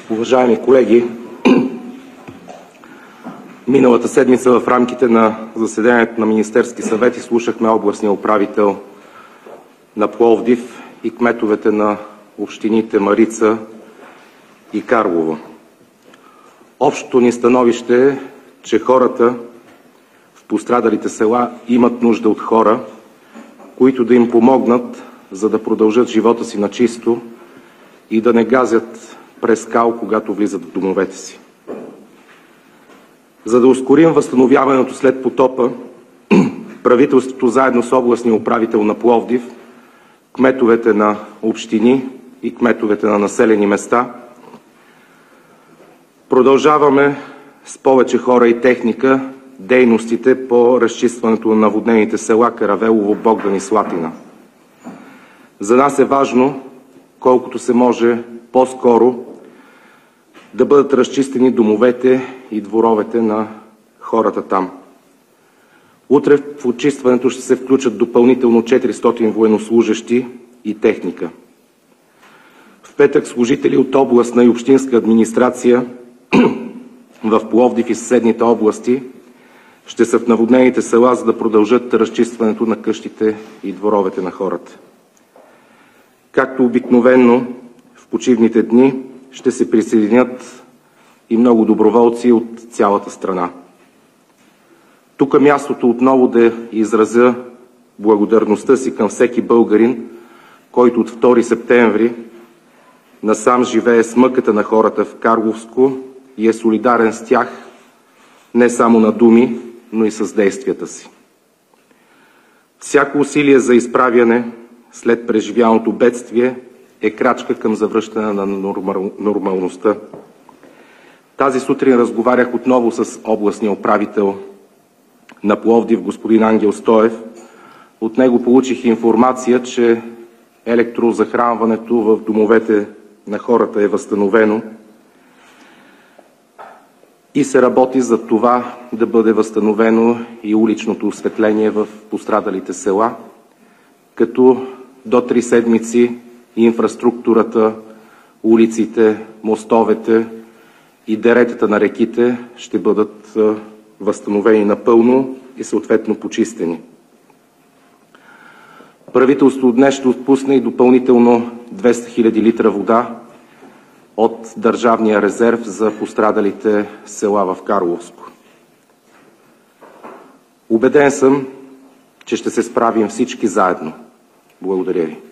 Уважаеми колеги, миналата седмица в рамките на заседанието на Министерски съвет изслушахме областния управител на Пловдив и кметовете на общините Марица и Карлово. Общото ни становище е, че хората в пострадалите села имат нужда от хора, които да им помогнат, за да продължат живота си на чисто и да не газят през кал, когато влизат в домовете си. За да ускорим възстановяването след потопа, правителството заедно с областния управител на Пловдив, кметовете на общини и кметовете на населени места продължаваме с повече хора и техника дейностите по разчистването на наводнените села Каравелово, Богдан и Слатина. За нас е важно, колкото се може по-скоро, да бъдат разчистени домовете и дворовете на хората там. Утре в очистването ще се включат допълнително 400 военнослужещи и техника. В петък служители от областна и общинска администрация в Пловдив и съседните области ще са в наводнените села, за да продължат разчистването на къщите и дворовете на хората. Както обикновено в почивните дни ще се присъединят и много доброволци от цялата страна. Тук е мястото отново да изразя благодарността си към всеки българин, който от 2 септември насам живее с мъката на хората в Карловско и е солидарен с тях не само на думи, но и с действията си. Всяко усилие за изправяне след преживяното бедствие е крачка към завръщане на нормалността. Тази сутрин разговарях отново с областния управител на Пловдив, господин Ангел Стоев. От него получих информация, че електрозахранването в домовете на хората е възстановено и се работи за това да бъде възстановено и уличното осветление в пострадалите села, като до 3 седмици инфраструктурата, улиците, мостовете и деретата на реките ще бъдат възстановени напълно и съответно почистени. Правителството днес ще отпусне и допълнително 200 000 литра вода от държавния резерв за пострадалите села в Карловско. Убеден съм, че ще се справим всички заедно. Благодаря ви.